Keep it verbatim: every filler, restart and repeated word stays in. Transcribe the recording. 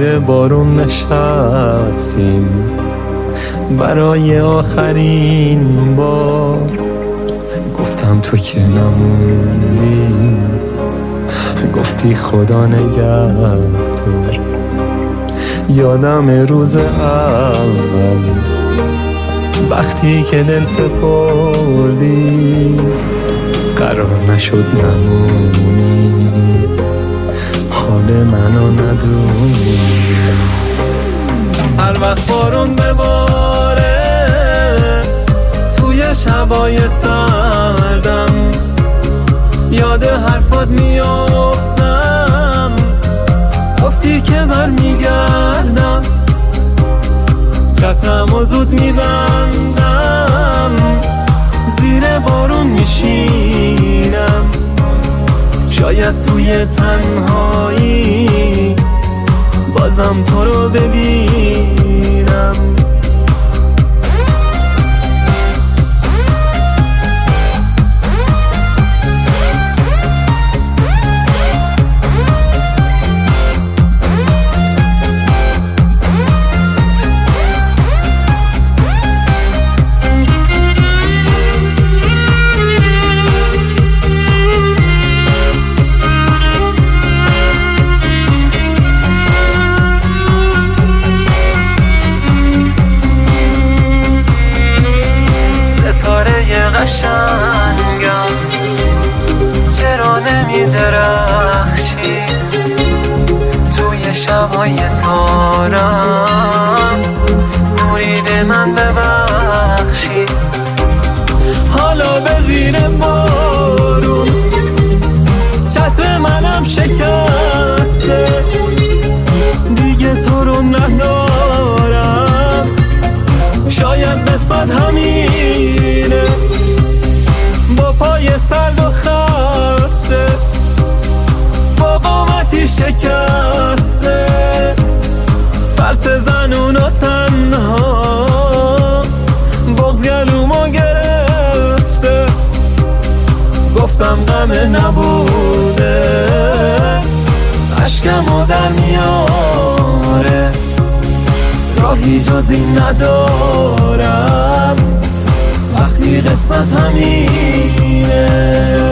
زیر بارون نشستیم برای آخرین بار. گفتم تو که نموندی، گفتی خدا نگهدار. یادم روز اول وقتی که دل سپردی، قرار نشد نمونی، حال منو ندونی. هر وقت بارون بباره توی شبای سردم، یاد حرفات میافتم، گفتی که برمیگردم. چترمو زود میبندم، زیر بارون میشینم، شاید توی تنهایی بازم تو رو ببینم. قشنگم چرا نمی درخشی توی شبای تارم، نوری به من ببخشی. حالا به زیر بارون چتر منم شکسته، دیگه تو رو ندارم، شاید قسمت همینه. با پای سرد و خسته، با قامتی شکسته، فرس زنون و تنها، بغض گلومو گرفته. گفتم غم نبوده، اشکمو در میاره، راهی جز این ندارم، وقتی قسمت همینه.